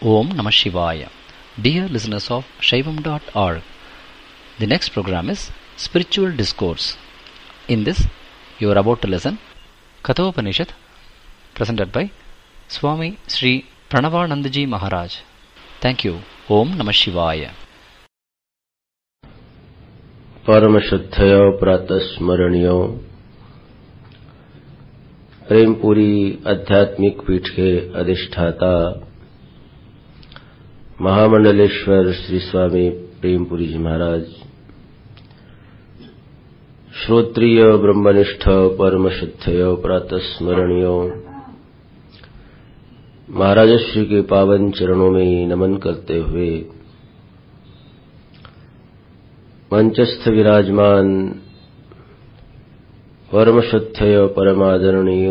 Om Namah Shivaya. Dear listeners of Shaivam.org, the next program is Spiritual Discourse. In this, you are about to listen Kathopanishad, presented by Swami Sri Pranavanandaji Maharaj. Thank you. Om Namah Shivaya. परम शुद्धयो प्रातस्मरणियो प्रेमपुरी आध्यात्मिक पीठ के अधिष्ठाता महामंडलेश्वर श्री स्वामी प्रेमपुरी जी महाराज, श्रोत्रिय ब्रह्मनिष्ठ परम शुद्धयो प्रातस्मरणियो महाराजश्री के पावन चरणों में नमन करते हुए मंचस्थ विराजमान परम शुद्धयो परमादरणीय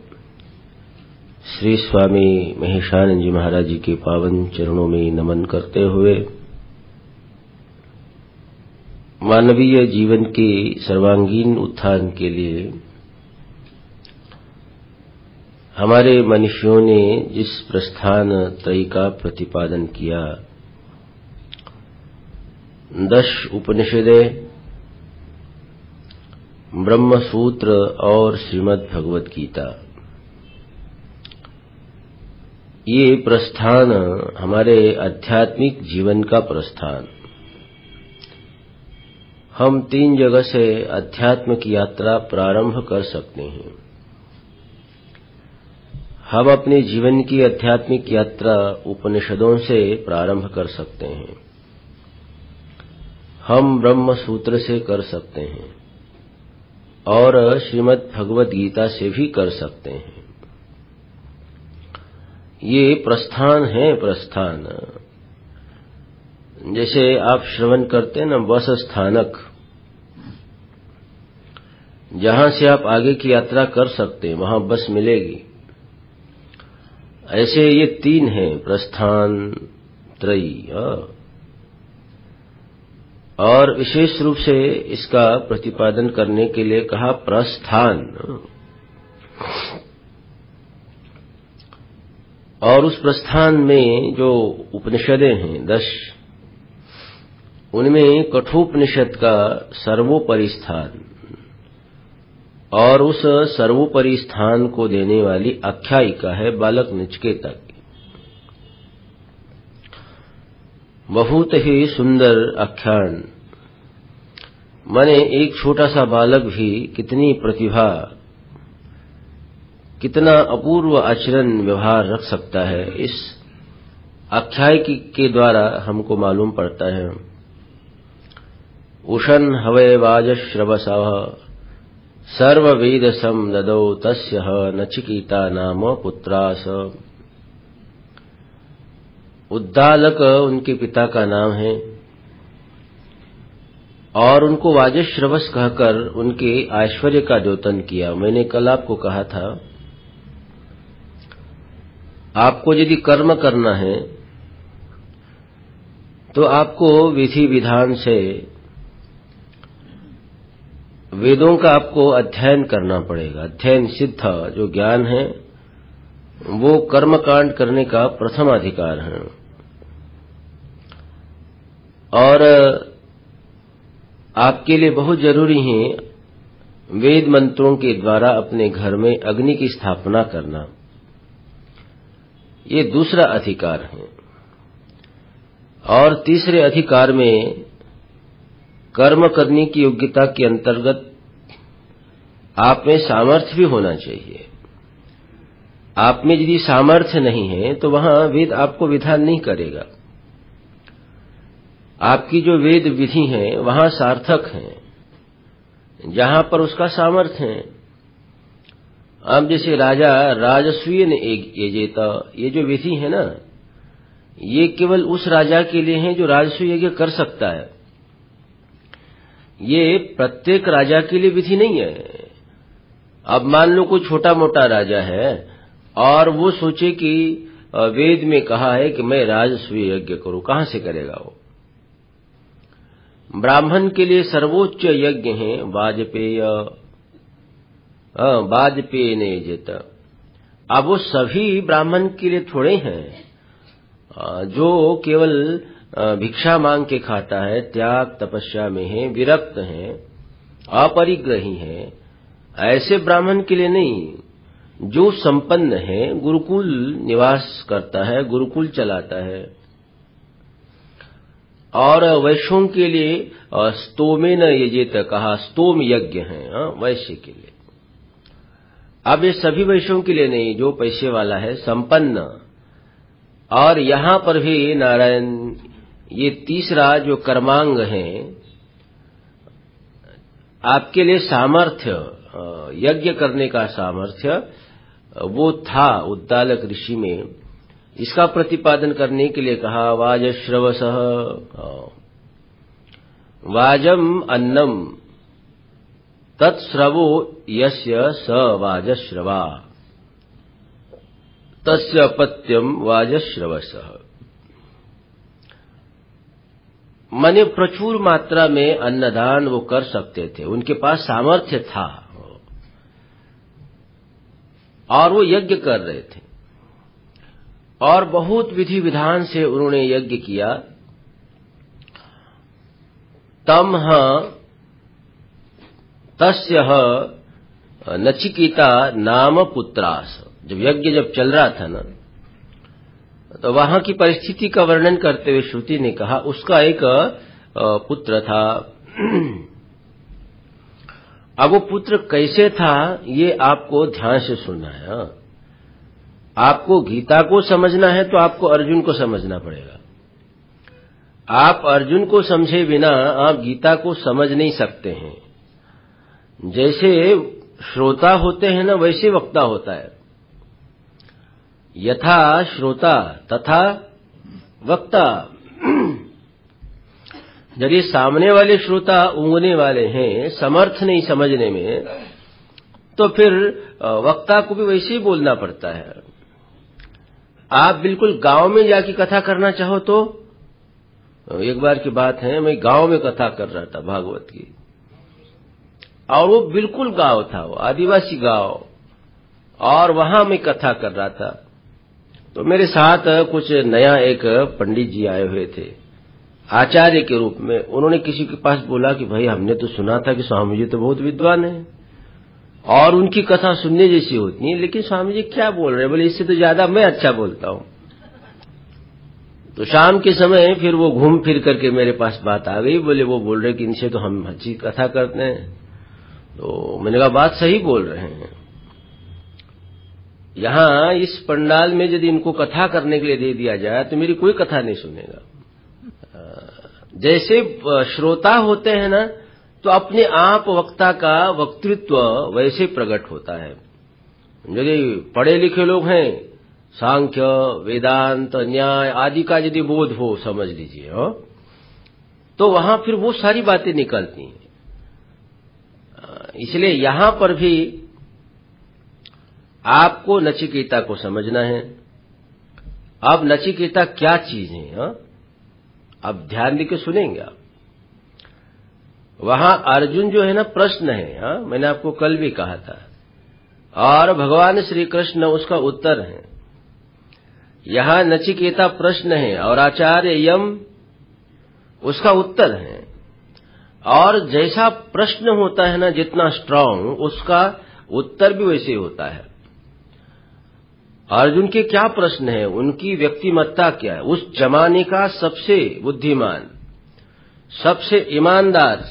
श्री स्वामी महेशानंद जी महाराज जी के पावन चरणों में नमन करते हुए मानवीय जीवन के सर्वांगीण उत्थान के लिए हमारे मनीषियों ने जिस प्रस्थान त्रयी का प्रतिपादन किया, 10 उपनिषदें, ब्रह्म सूत्र और श्रीमद् भगवत गीता, ये प्रस्थान हमारे आध्यात्मिक जीवन का प्रस्थान। हम 3 जगह से अध्यात्म की यात्रा प्रारंभ कर सकते हैं। हम अपने जीवन की आध्यात्मिक यात्रा उपनिषदों से प्रारंभ कर सकते हैं, हम ब्रह्म सूत्र से कर सकते हैं और श्रीमद् भगवत गीता से भी कर सकते हैं। ये प्रस्थान है, प्रस्थान। जैसे आप श्रवण करते हैं ना, बस स्थानक, जहां से आप आगे की यात्रा कर सकते हैं वहां बस मिलेगी। ऐसे ये 3 हैं, प्रस्थान त्रयी। और विशेष रूप से इसका प्रतिपादन करने के लिए कहा प्रस्थान। और उस प्रस्थान में जो उपनिषदें हैं 10, उनमें कठोपनिषद का सर्वोपरि स्थान और उस सर्वोपरि स्थान को देने वाली आख्यायिका है बालक नचिकेता की। बहुत ही सुंदर आख्यान। माने एक छोटा सा बालक भी कितनी प्रतिभा, कितना अपूर्व आचरण व्यवहार रख सकता है, इस आख्यायिका के द्वारा हमको मालूम पड़ता है। उशन हवै वाजश्रवसः सर्ववेद सम ददौ तस्य नचिकेता नाम पुत्रास। उद्दालक उनके पिता का नाम है और उनको वाजश्रवस कहकर उनके ऐश्वर्य का द्योतन किया। मैंने कल आपको कहा था, आपको यदि कर्म करना है तो आपको विधि विधान से वेदों का आपको अध्ययन करना पड़ेगा। अध्ययन सिद्ध जो ज्ञान है वो कर्मकांड करने का प्रथम अधिकार है। और आपके लिए बहुत जरूरी है वेद मंत्रों के द्वारा अपने घर में अग्नि की स्थापना करना। ये दूसरा अधिकार है। और तीसरे अधिकार में कर्म करने की योग्यता के अंतर्गत आप में सामर्थ्य भी होना चाहिए। आप में यदि सामर्थ्य नहीं है तो वहां वेद आपको विधान नहीं करेगा। आपकी जो वेद विधि है वहां सार्थक है जहां पर उसका सामर्थ्य है। अब जैसे राजा राजसूय ने यजेता, ये जो विधि है ना, ये केवल उस राजा के लिए है जो राजसूय यज्ञ कर सकता है। ये प्रत्येक राजा के लिए विधि नहीं है। अब मान लो कोई छोटा मोटा राजा है और वो सोचे कि वेद में कहा है कि मैं राजसूय यज्ञ करूं, कहां से करेगा वो? ब्राह्मण के लिए सर्वोच्च यज्ञ है वाजपेय ने यजेत। अब वो सभी ब्राह्मण के लिए थोड़े हैं। जो केवल भिक्षा मांग के खाता है, त्याग तपस्या में है, विरक्त है, अपरिग्रही है, ऐसे ब्राह्मण के लिए नहीं। जो संपन्न है, गुरुकुल निवास करता है, गुरुकुल चलाता है, और वैश्यों के लिए स्तोमेन यजेत कहा, स्तोम यज्ञ है वैश्य के लिए। अब ये सभी वैश्यों के लिए नहीं, जो पैसे वाला है, संपन्न। और यहां पर भी नारायण ये तीसरा जो कर्मांग है, आपके लिए सामर्थ्य, यज्ञ करने का सामर्थ्य वो था उद्दालक ऋषि में। इसका प्रतिपादन करने के लिए कहा वाजश्रवसः, वाजम अन्नम तत्स्रवो यस्य स वाजश्रवा तस्य अपत्यम वाजश्रवसः। माने प्रचुर मात्रा में अन्नदान वो कर सकते थे, उनके पास सामर्थ्य था और वो यज्ञ कर रहे थे, और बहुत विधि विधान से उन्होंने यज्ञ किया। तमह तस्यः नचिकेता नाम पुत्रास। जब यज्ञ चल रहा था ना, तो वहां की परिस्थिति का वर्णन करते हुए श्रुति ने कहा उसका एक पुत्र था। अब वो पुत्र कैसे था ये आपको ध्यान से सुनना है। आपको गीता को समझना है तो आपको अर्जुन को समझना पड़ेगा। आप अर्जुन को समझे बिना आप गीता को समझ नहीं सकते हैं। जैसे श्रोता होते हैं ना, वैसे वक्ता होता है। यथा श्रोता तथा वक्ता। जब ये सामने वाले श्रोता ऊँगने वाले हैं, समर्थ नहीं समझने में, तो फिर वक्ता को भी वैसे ही बोलना पड़ता है। आप बिल्कुल गांव में जाके कथा करना चाहो तो, एक बार की बात है, मैं गांव में कथा कर रहा था भागवत की, और वो बिल्कुल गांव था, वो आदिवासी गांव, और वहां मैं कथा कर रहा था। तो मेरे साथ कुछ नया एक पंडित जी आए हुए थे आचार्य के रूप में। उन्होंने किसी के पास बोला कि भाई हमने तो सुना था कि स्वामी जी तो बहुत विद्वान हैं और उनकी कथा सुनने जैसी होती है, लेकिन स्वामी जी क्या बोल रहे हैं? बोले इससे तो ज्यादा मैं अच्छा बोलता हूं। तो शाम के समय फिर वो घूम फिर करके मेरे पास बात आ गई। बोले वो बोल रहे कि इनसे तो हम अच्छी कथा करते हैं। तो मैंने कहा बात सही बोल रहे हैं। यहां इस पंडाल में यदि इनको कथा करने के लिए दे दिया जाए तो मेरी कोई कथा नहीं सुनेगा। जैसे श्रोता होते हैं ना, तो अपने आप वक्ता का वक्तृत्व वैसे प्रकट होता है। यदि पढ़े लिखे लोग हैं, सांख्य वेदांत न्याय आदि का यदि बोध हो, समझ लीजिए, तो वहां फिर वो सारी बातें निकलती हैं। इसलिए यहां पर भी आपको नचिकेता को समझना है। अब नचिकेता क्या चीज है, अब ध्यान देकर सुनेंगे आप। वहां अर्जुन जो है ना, प्रश्न है, मैंने आपको कल भी कहा था, और भगवान श्री कृष्ण उसका उत्तर है। यहां नचिकेता प्रश्न है और आचार्य यम उसका उत्तर है। और जैसा प्रश्न होता है ना, जितना स्ट्रांग, उसका उत्तर भी वैसे ही होता है। अर्जुन के क्या प्रश्न है, उनकी व्यक्तिमत्ता क्या है, उस जमाने का सबसे बुद्धिमान, सबसे ईमानदार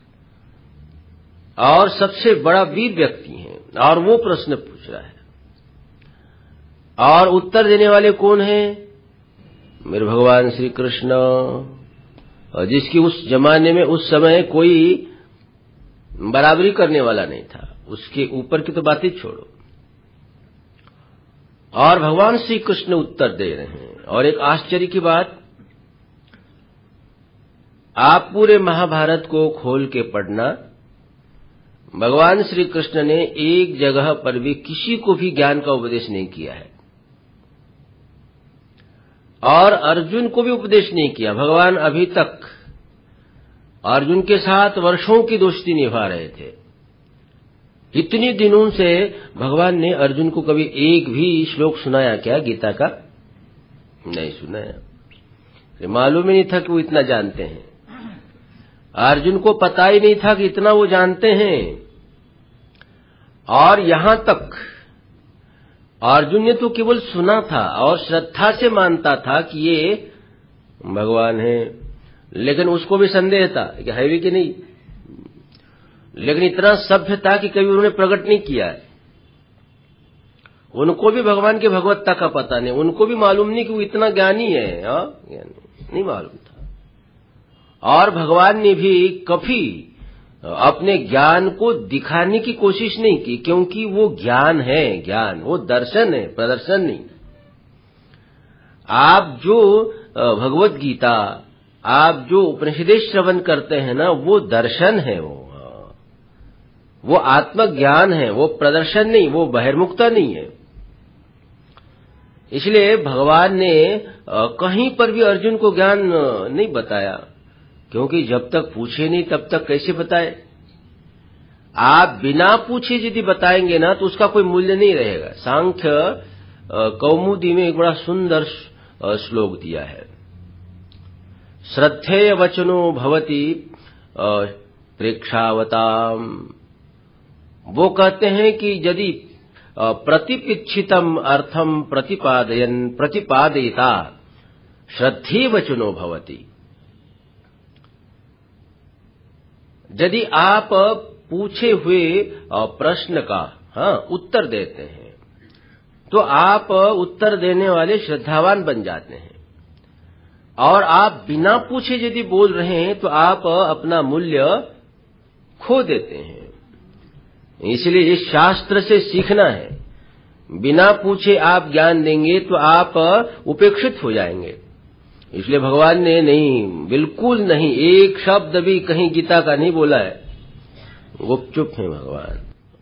और सबसे बड़ा वीर व्यक्ति है, और वो प्रश्न पूछ रहा है। और उत्तर देने वाले कौन है? मेरे भगवान श्री कृष्ण, जिसकी उस जमाने में उस समय कोई बराबरी करने वाला नहीं था। उसके ऊपर की तो बातें छोड़ो। और भगवान श्री कृष्ण उत्तर दे रहे हैं। और एक आश्चर्य की बात, आप पूरे महाभारत को खोल के पढ़ना, भगवान श्री कृष्ण ने एक जगह पर भी किसी को भी ज्ञान का उपदेश नहीं किया है, और अर्जुन को भी उपदेश नहीं किया। भगवान अभी तक अर्जुन के साथ वर्षों की दोस्ती निभा रहे थे। इतने दिनों से भगवान ने अर्जुन को कभी एक भी श्लोक सुनाया क्या गीता का? नहीं सुना है। मालूम ही नहीं था कि वो इतना जानते हैं। अर्जुन को पता ही नहीं था कि इतना वो जानते हैं। और यहां तक अर्जुन ने तो केवल सुना था और श्रद्धा से मानता था कि ये भगवान है, लेकिन उसको भी संदेह था कि है भी कि नहीं। लेकिन इतना सभ्य था कि कभी उन्होंने प्रकट नहीं किया है। उनको भी भगवान के भगवत्ता का पता नहीं, उनको भी मालूम नहीं कि वो इतना ज्ञानी है, नहीं मालूम था। और भगवान ने भी कभी अपने ज्ञान को दिखाने की कोशिश नहीं की, क्योंकि वो ज्ञान है, ज्ञान वो दर्शन है, प्रदर्शन नहीं। आप जो भगवत गीता, आप जो उपनिषदें श्रवण करते हैं ना, वो दर्शन है, वो आत्मज्ञान है, वो प्रदर्शन नहीं, वो बहिर्मुखता नहीं है। इसलिए भगवान ने कहीं पर भी अर्जुन को ज्ञान नहीं बताया, क्योंकि जब तक पूछे नहीं तब तक कैसे बताए। आप बिना पूछे यदि बताएंगे ना तो उसका कोई मूल्य नहीं रहेगा। सांख्य कौमुदी में एक बड़ा सुंदर श्लोक दिया है, श्रद्धेय वचनो भवति प्रेक्षावताम। वो कहते हैं कि यदि प्रतिपिच्छितम अर्थम प्रतिपादयता श्रद्धेय वचनो भवति। यदि आप पूछे हुए प्रश्न का उत्तर देते हैं तो आप उत्तर देने वाले श्रद्धावान बन जाते हैं। और आप बिना पूछे यदि बोल रहे हैं तो आप अपना मूल्य खो देते हैं। इसलिए इस शास्त्र से सीखना है, बिना पूछे आप ज्ञान देंगे तो आप उपेक्षित हो जाएंगे। इसलिए भगवान ने नहीं, बिल्कुल नहीं, एक शब्द भी कहीं गीता का नहीं बोला है, गुपचुप है भगवान।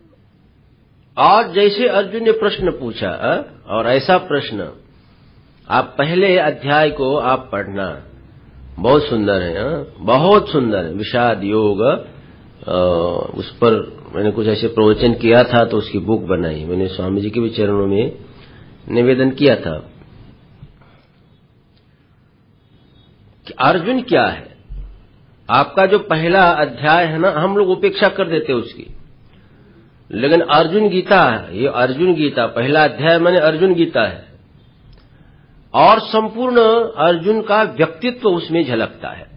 और जैसे अर्जुन ने प्रश्न पूछा, और ऐसा प्रश्न आप पहले अध्याय को आप पढ़ना, बहुत सुंदर है, बहुत सुंदर है। विषाद योग, उस पर मैंने कुछ ऐसे प्रवचन किया था तो उसकी बुक बनाई मैंने, स्वामी जी के भी चरणों में निवेदन किया था कि अर्जुन क्या है। आपका जो पहला अध्याय है ना, हम लोग उपेक्षा कर देते उसकी, लेकिन अर्जुन गीता है, ये अर्जुन गीता पहला अध्याय माने अर्जुन गीता है, और संपूर्ण अर्जुन का व्यक्तित्व उसमें झलकता है।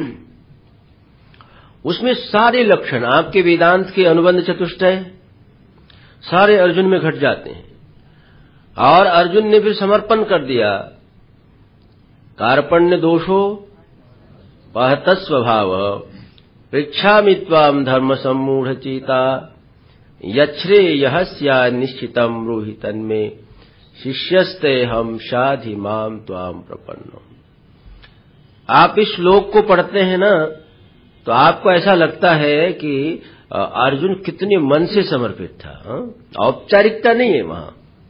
उसमें सारे लक्षण आपके वेदांत के अनुबंध चतुष्टय सारे अर्जुन में घट जाते हैं। और अर्जुन ने फिर समर्पण कर दिया, कार्पण्य दोषो पहत स्वभाव पृच्छामि त्वाम धर्म सम्मूढ़ चेता यच्छ्रेयः स्यात् निश्चितम् ब्रूहि तन्मे शिष्यस्ते हम शाधि माम त्वाम प्रपन्नो। आप इस श्लोक को पढ़ते हैं ना तो आपको ऐसा लगता है कि अर्जुन कितने मन से समर्पित था। औपचारिकता नहीं है वहां,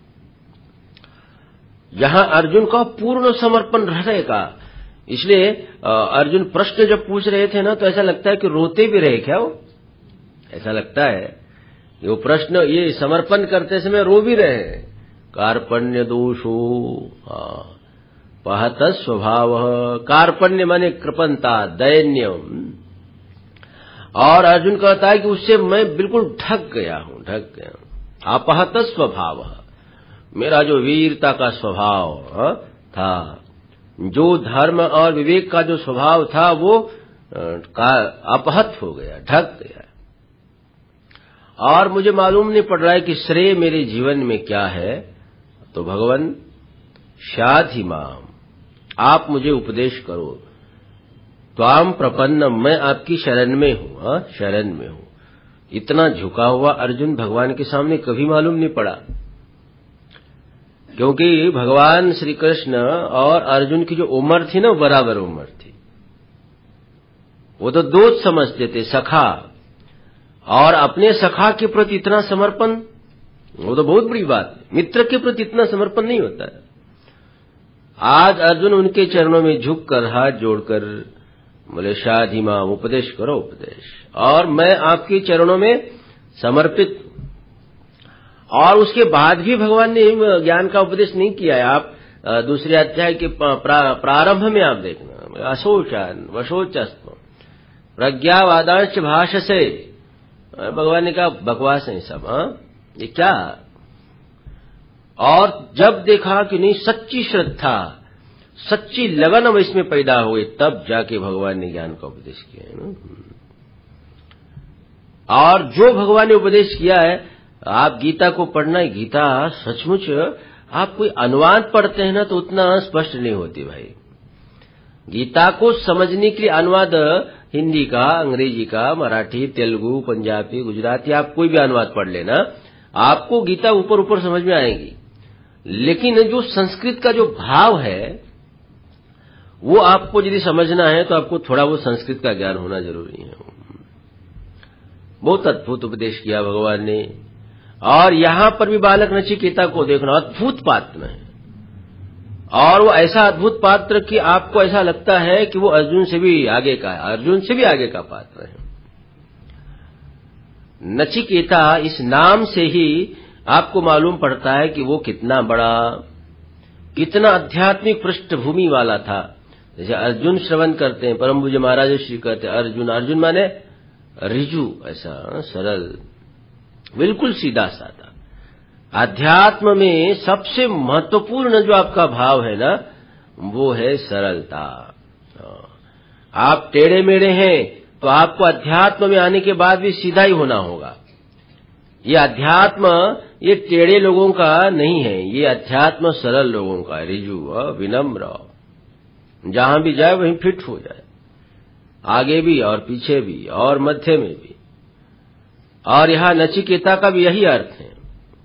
जहां अर्जुन का पूर्ण समर्पण रहेगा। इसलिए अर्जुन प्रश्न जब पूछ रहे थे ना तो ऐसा लगता है कि रोते भी रहे क्या, वो ऐसा लगता है कि वो प्रश्न, ये समर्पण करते समय रो भी रहे। कार्पण्य दोषो पहत स्वभाव, कार्पण्य माने कृपणता, दैन्यम। और अर्जुन कहता है कि उससे मैं बिल्कुल ढक गया हूं, ढक गया हूं। अपहत स्वभाव, मेरा जो वीरता का स्वभाव था, जो धर्म और विवेक का जो स्वभाव था, वो अपहत हो गया, ढक गया। और मुझे मालूम नहीं पड़ रहा है कि श्रेय मेरे जीवन में क्या है। तो भगवान शाधि माम, आप मुझे उपदेश करो। त्वाम प्रपन्न, मैं आपकी शरण में हूं, शरण में हूं। इतना झुका हुआ अर्जुन भगवान के सामने कभी मालूम नहीं पड़ा, क्योंकि भगवान श्री कृष्ण और अर्जुन की जो उम्र थी ना, बराबर उम्र थी। वो तो दोस्त समझते थे, सखा, और अपने सखा के प्रति इतना समर्पण, वो तो बहुत बड़ी बात है। मित्र के प्रति इतना समर्पण नहीं होता है। आज अर्जुन उनके चरणों में झुककर हाथ जोड़कर बोले, शाधि माम, उपदेश करो उपदेश, और मैं आपके चरणों में समर्पित हूं। और उसके बाद भी भगवान ने ज्ञान का उपदेश नहीं किया है। आप दूसरे अध्याय के प्रारंभ में आप देखना, अशोचन वशोचस्व प्रज्ञावादांश भाषसे, भगवान ने कहा बकवास है सब, ये क्या। और जब देखा कि नहीं सच्ची श्रद्धा सच्ची लगन अब इसमें पैदा हो गई, तब जाके भगवान ने ज्ञान का उपदेश किया है ना। और जो भगवान ने उपदेश किया है, आप गीता को पढ़ना है, गीता सचमुच आप कोई अनुवाद पढ़ते हैं ना तो उतना स्पष्ट नहीं होती भाई। गीता को समझने के लिए अनुवाद हिंदी का, अंग्रेजी का, मराठी, तेलुगु, पंजाबी, गुजराती, आप कोई भी अनुवाद पढ़ लेना, आपको गीता ऊपर ऊपर समझ में आएगी। लेकिन जो संस्कृत का जो भाव है वो आपको यदि समझना है तो आपको थोड़ा वो संस्कृत का ज्ञान होना जरूरी है। बहुत अद्भुत उपदेश किया भगवान ने। और यहां पर भी बालक नचिकेता को देखना, अद्भुत पात्र है, और वो ऐसा अद्भुत पात्र कि आपको ऐसा लगता है कि वो अर्जुन से भी आगे का है, अर्जुन से भी आगे का पात्र है। नचिकेता इस नाम से ही आपको मालूम पड़ता है कि वो कितना बड़ा, कितना आध्यात्मिक पृष्ठभूमि वाला था। जैसे अर्जुन श्रवण करते हैं, परम पूज्य महाराज श्री कहते हैं अर्जुन, अर्जुन माने रिजु, ऐसा सरल, बिल्कुल सीधा साधा। अध्यात्म में सबसे महत्वपूर्ण जो आपका भाव है ना, वो है सरलता। आप टेढ़े मेढ़े हैं तो आपको अध्यात्म में आने के बाद भी सीधा ही होना होगा। ये अध्यात्म ये टेढ़े लोगों का नहीं है, ये अध्यात्म सरल लोगों का, रिजु विनम्र, जहां भी जाए वहीं फिट हो जाए, आगे भी और पीछे भी और मध्य में भी। और यहां नचिकेता का भी यही अर्थ है।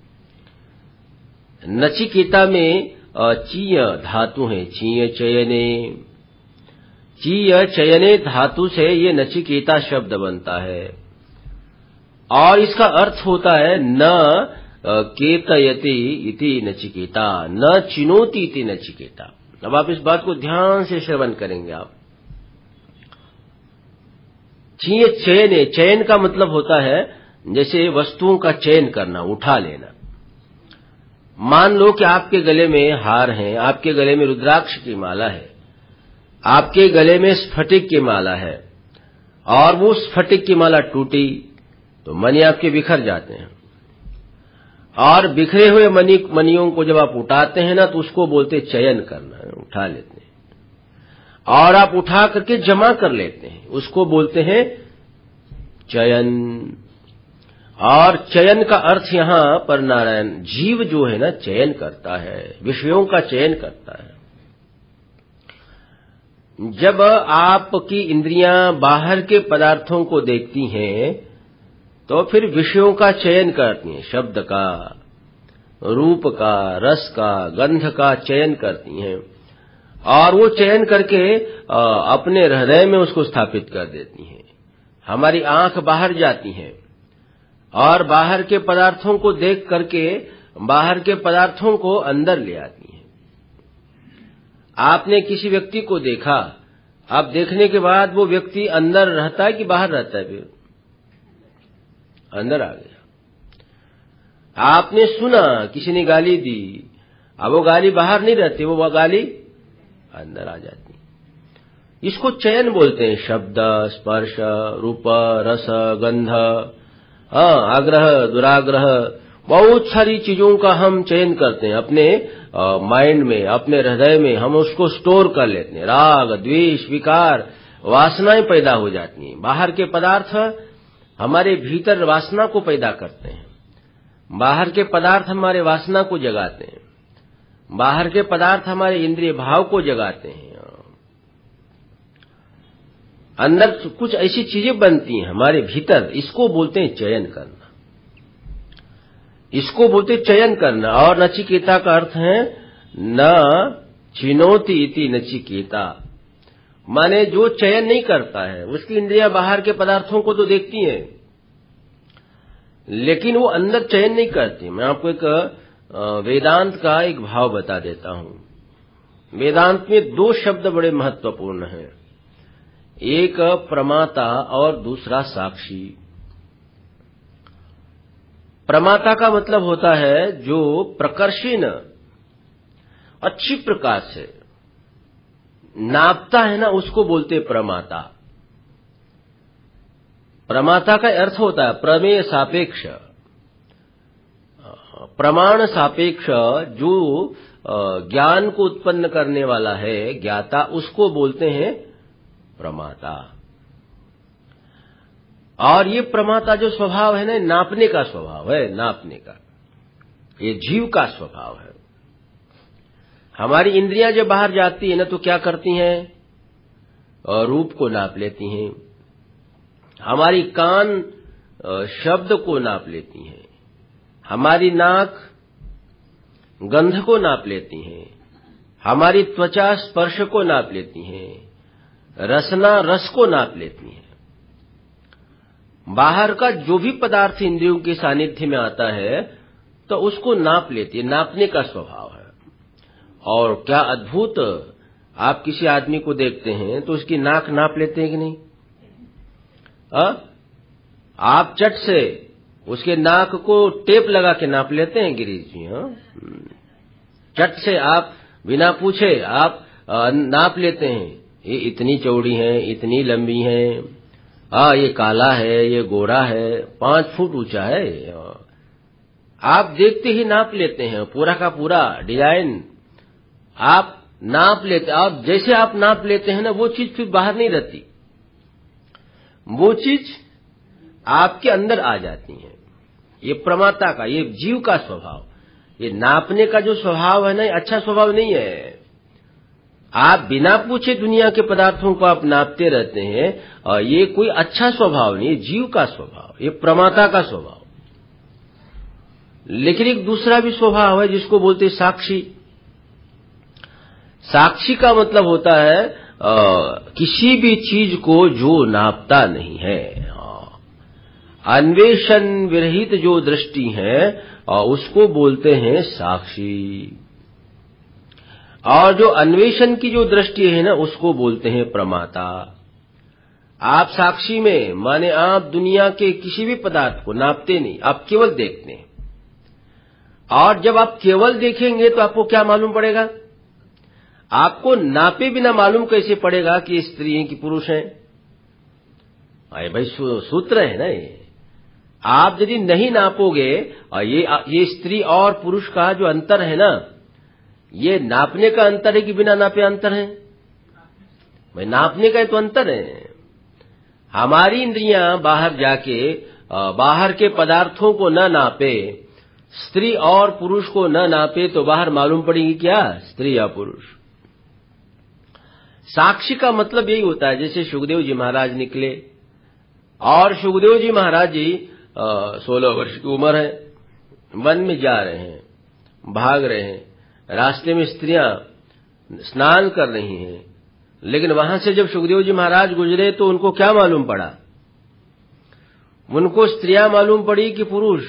नचिकेता में चीय धातु है, चीय चयने, चीय चयने धातु से ये नचिकेता शब्द बनता है। और इसका अर्थ होता है न केतयति इति नचिकेता, न चिनोति इति नचिकेता। अब आप इस बात को ध्यान से श्रवण करेंगे आप। चीय चयने, चयन का मतलब होता है जैसे वस्तुओं का चयन करना, उठा लेना। मान लो कि आपके गले में हार है, आपके गले में रुद्राक्ष की माला है, आपके गले में स्फटिक की माला है, और वो स्फटिक की माला टूटी तो मणि आपके बिखर जाते हैं। और बिखरे हुए मणियों को जब आप उठाते हैं ना तो उसको बोलते चयन करना, उठा लेते हैं। और आप उठा करके जमा कर लेते हैं, उसको बोलते हैं चयन। और चयन का अर्थ यहां पर नारायण जीव जो है ना चयन करता है, विषयों का चयन करता है। जब आपकी इंद्रियां बाहर के पदार्थों को देखती हैं तो फिर विषयों का चयन करती हैं, शब्द का, रूप का, रस का, गंध का चयन करती हैं, और वो चयन करके अपने हृदय में उसको स्थापित कर देती हैं। हमारी आंख बाहर जाती है और बाहर के पदार्थों को देख करके बाहर के पदार्थों को अंदर ले आती हैं। आपने किसी व्यक्ति को देखा, आप देखने के बाद वो व्यक्ति अंदर रहता है कि बाहर रहता है? फिर अंदर आ गया। आपने सुना किसी ने गाली दी, अब वो गाली बाहर नहीं रहती, वो गाली अंदर आ जाती। इसको चयन बोलते हैं। शब्द, स्पर्श, रूप, रस, गंध, आग्रह, दुराग्रह, बहुत सारी चीजों का हम चयन करते हैं अपने माइंड में, अपने हृदय में हम उसको स्टोर कर लेते हैं। राग, द्वेष, विकार, वासनाएं पैदा हो जाती हैं। बाहर के पदार्थ हमारे भीतर वासना को पैदा करते हैं, बाहर के पदार्थ हमारे वासना को जगाते हैं, बाहर के पदार्थ हमारे इंद्रिय भाव को जगाते हैं। अंदर कुछ ऐसी चीजें बनती हैं हमारे भीतर, इसको बोलते हैं चयन करना, इसको बोलते चयन करना। और नचिकेता का अर्थ है न चिनोति इति नचिकेता, माने जो चयन नहीं करता है। उसकी इंद्रियां बाहर के पदार्थों को तो देखती हैं लेकिन वो अंदर चयन नहीं करती। मैं आपको एक वेदांत का एक भाव बता देता हूं। वेदांत में दो शब्द बड़े महत्वपूर्ण हैं, एक प्रमाता और दूसरा साक्षी। प्रमाता का मतलब होता है जो प्रकर्षण अच्छी प्रकार से नापता है ना, उसको बोलते प्रमाता। प्रमाता का अर्थ होता है प्रमेय सापेक्ष, प्रमाण सापेक्ष। जो ज्ञान को उत्पन्न करने वाला है ज्ञाता, उसको बोलते हैं प्रमाता। और ये प्रमाता जो स्वभाव है ना, नापने का स्वभाव है, नापने का, ये जीव का स्वभाव है। हमारी इंद्रियां जब बाहर जाती है ना, तो क्या करती हैं? रूप को नाप लेती हैं। हमारी कान शब्द को नाप लेती हैं। हमारी नाक गंध को नाप लेती हैं। हमारी त्वचा स्पर्श को नाप लेती हैं। रसना रस को नाप लेती हैं। बाहर का जो भी पदार्थ इंद्रियों के सानिध्य में आता है तो उसको नाप लेती है, नापने का स्वभाव है। और क्या अद्भुत, आप किसी आदमी को देखते हैं तो उसकी नाक नाप लेते हैं कि नहीं? आप चट से उसके नाक को टेप लगा के नाप लेते हैं गिरीश जी? चट से आप बिना पूछे आप नाप लेते हैं, ये इतनी चौड़ी है, इतनी लंबी है, ये काला है, ये गोरा है, 5 फुट ऊंचा है। आप देखते ही नाप लेते हैं, पूरा का पूरा डिजाइन आप नाप लेते। आप जैसे आप नाप लेते हैं ना, वो चीज फिर बाहर नहीं रहती, वो चीज आपके अंदर आ जाती है। ये प्रमाता का, ये जीव का स्वभाव, ये नापने का जो स्वभाव है ना, अच्छा स्वभाव नहीं है। आप बिना पूछे दुनिया के पदार्थों को आप नापते रहते हैं, और ये कोई अच्छा स्वभाव नहीं, ये जीव का स्वभाव, ये प्रमाता का स्वभाव। लेकिन एक दूसरा भी स्वभाव है जिसको बोलते हैं साक्षी। साक्षी का मतलब होता है किसी भी चीज को जो नापता नहीं है, अन्वेषण विरहित जो दृष्टि है, उसको बोलते हैं साक्षी। और जो अन्वेषण की जो दृष्टि है ना, उसको बोलते हैं प्रमाता। आप साक्षी में माने आप दुनिया के किसी भी पदार्थ को नापते नहीं, आप केवल देखते हैं। और जब आप केवल देखेंगे तो आपको क्या मालूम पड़ेगा? आपको नापे बिना मालूम कैसे पड़ेगा कि स्त्री है कि पुरुष है? अरे भाई सूत्र है ना ये। आप यदि नहीं नापोगे, और ये स्त्री और पुरुष का जो अंतर है ना, ये नापने का अंतर है कि बिना नापे अंतर है? भाई नापने का तो अंतर है। हमारी इंद्रियां बाहर जाके बाहर के पदार्थों को न नापे, स्त्री और पुरुष को न नापे, तो बाहर मालूम पड़ेगी क्या? स्त्री या पुरुष। साक्षी का मतलब यही होता है। जैसे सुखदेव जी महाराज निकले, और सुखदेव जी महाराज जी 16 वर्ष की उम्र है, वन में जा रहे हैं, भाग रहे हैं, रास्ते में स्त्रियां स्नान कर रही हैं। लेकिन वहां से जब सुखदेव जी महाराज गुजरे तो उनको क्या मालूम पड़ा? उनको स्त्रियां मालूम पड़ी कि पुरुष?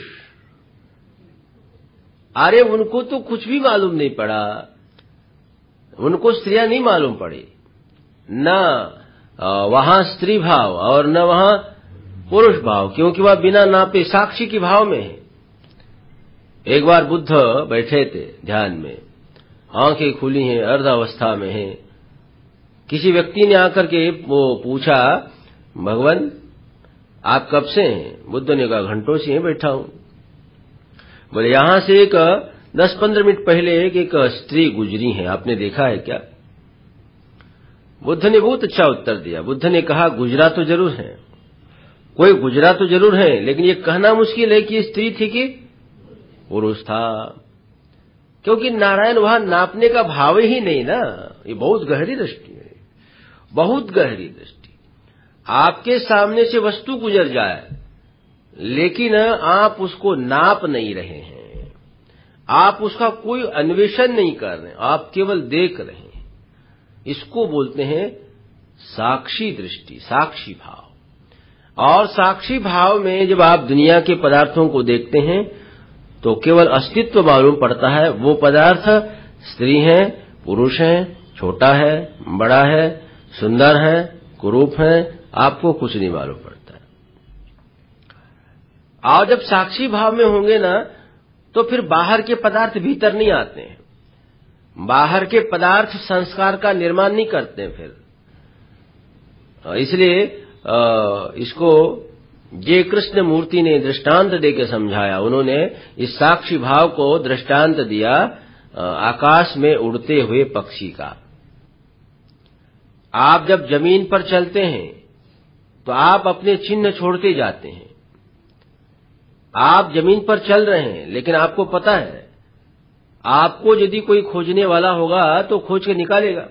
अरे उनको तो कुछ भी मालूम नहीं पड़ा, उनको स्त्रियां नहीं मालूम पड़ी। न वहां स्त्री भाव और न वहां पुरुष भाव, क्योंकि वह बिना नापे साक्षी की भाव में है। एक बार बुद्ध बैठे थे ध्यान में, आंखें खुली हैं, अर्धावस्था में हैं। किसी व्यक्ति ने आकर के वो पूछा, भगवान आप कब से हैं? बुद्ध ने कहा घंटों से बैठा हूं। बोले यहां से एक 10-15 मिनट पहले एक स्त्री गुजरी है, आपने देखा है क्या? बुद्ध ने बहुत अच्छा उत्तर दिया। बुद्ध ने कहा गुजरा तो जरूर है, कोई गुजरा तो जरूर है, लेकिन ये कहना मुश्किल है कि स्त्री थी कि पुरुष था, क्योंकि नारायण वहां नापने का भाव ही नहीं ना। ये बहुत गहरी दृष्टि है, बहुत गहरी दृष्टि। आपके सामने से वस्तु गुजर जाए, लेकिन आप उसको नाप नहीं रहे हैं, आप उसका कोई अन्वेषण नहीं कर रहे, आप केवल देख रहे हैं। इसको बोलते हैं साक्षी दृष्टि, साक्षी भाव। और साक्षी भाव में जब आप दुनिया के पदार्थों को देखते हैं तो केवल अस्तित्व मालूम पड़ता है। वो पदार्थ स्त्री है, पुरुष है, छोटा है, बड़ा है, सुंदर है, कुरूप है, आपको कुछ नहीं मालूम पड़ता है। और जब साक्षी भाव में होंगे ना, तो फिर बाहर के पदार्थ भीतर नहीं आते हैं। बाहर के पदार्थ संस्कार का निर्माण नहीं करते फिर। इसलिए इसको जे कृष्ण मूर्ति ने दृष्टांत देकर समझाया। उन्होंने इस साक्षी भाव को दृष्टांत दिया आकाश में उड़ते हुए पक्षी का। आप जब जमीन पर चलते हैं तो आप अपने चिन्ह छोड़ते जाते हैं। आप जमीन पर चल रहे हैं, लेकिन आपको पता है आपको यदि कोई खोजने वाला होगा तो खोज के निकालेगा।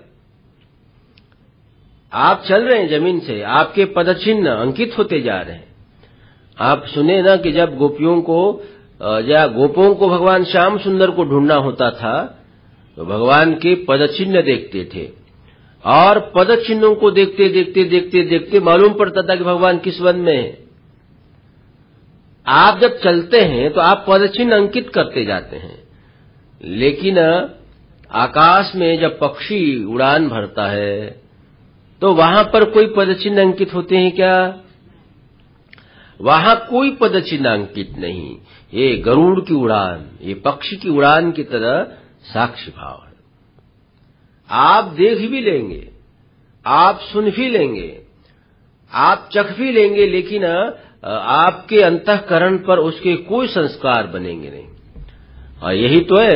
आप चल रहे हैं जमीन से, आपके पदचिन्ह अंकित होते जा रहे हैं। आप सुने ना कि जब गोपियों को या गोपों को भगवान श्याम सुंदर को ढूंढना होता था तो भगवान के पदचिन्ह देखते थे, और पदचिन्हों को देखते देखते देखते देखते मालूम पड़ता था कि भगवान किस वन में है। आप जब चलते हैं तो आप पदचिन्ह अंकित करते जाते हैं, लेकिन आकाश में जब पक्षी उड़ान भरता है तो वहां पर कोई पदचिन्ह अंकित होते हैं क्या? वहां कोई पदचिन्ह अंकित नहीं। ये गरुड़ की उड़ान, ये पक्षी की उड़ान की तरह साक्षी भाव है। आप देख भी लेंगे, आप सुन भी लेंगे, आप चख भी लेंगे, लेकिन आपके अंतःकरण पर उसके कोई संस्कार बनेंगे नहीं। और यही तो है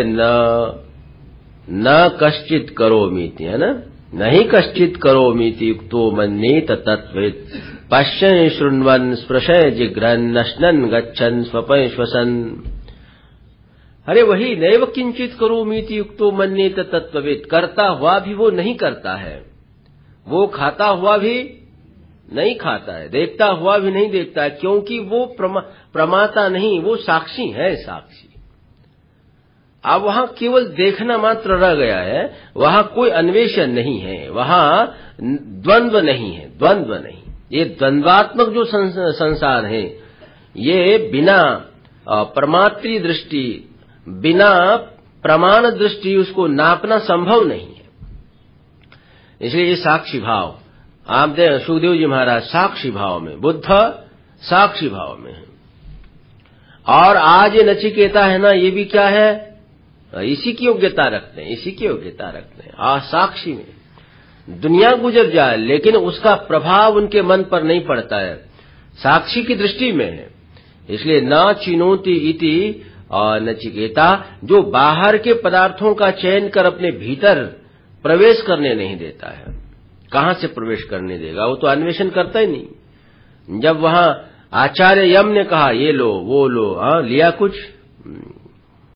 न कश्चित करोमीति, है ना? नहीं कश्चित करोमीति युक्तो मन्येत तत्त्ववित् पश्यन् शृण्वन् स्पृशन् जिघ्रन् नश्नन् गच्छन् स्वपन् श्वसन्। अरे वही नैव किंचित करोमीति युक्तो मन्येत तत्त्ववित्। करता हुआ भी वो नहीं करता है, वो खाता हुआ भी नहीं खाता है, देखता हुआ भी नहीं देखता है, क्योंकि वो प्रमाता नहीं, वो साक्षी है, साक्षी। अब वहां केवल देखना मात्र रह गया है, वहां कोई अन्वेषण नहीं है, वहां द्वंद्व नहीं है, द्वंद्व नहीं। ये द्वंद्वात्मक जो संसार है, ये बिना प्रमात्री दृष्टि, बिना प्रमाण दृष्टि उसको नापना संभव नहीं है। इसलिए ये साक्षी भाव, आप देख सुखदेव जी महाराज साक्षी भाव में, बुद्ध साक्षी भाव में है। और आज ये नचिकेता है ना, ये भी क्या है? इसी की योग्यता रखते हैं, इसी की योग्यता रखते हैं। आज साक्षी में दुनिया गुजर जाए लेकिन उसका प्रभाव उनके मन पर नहीं पड़ता है, साक्षी की दृष्टि में है। इसलिए न चिनोति इति और नचिकेता, जो बाहर के पदार्थों का चयन कर अपने भीतर प्रवेश करने नहीं देता है। कहां से प्रवेश करने देगा? वो तो अन्वेषण करता ही नहीं। जब वहां आचार्य यम ने कहा ये लो वो लो, लिया कुछ?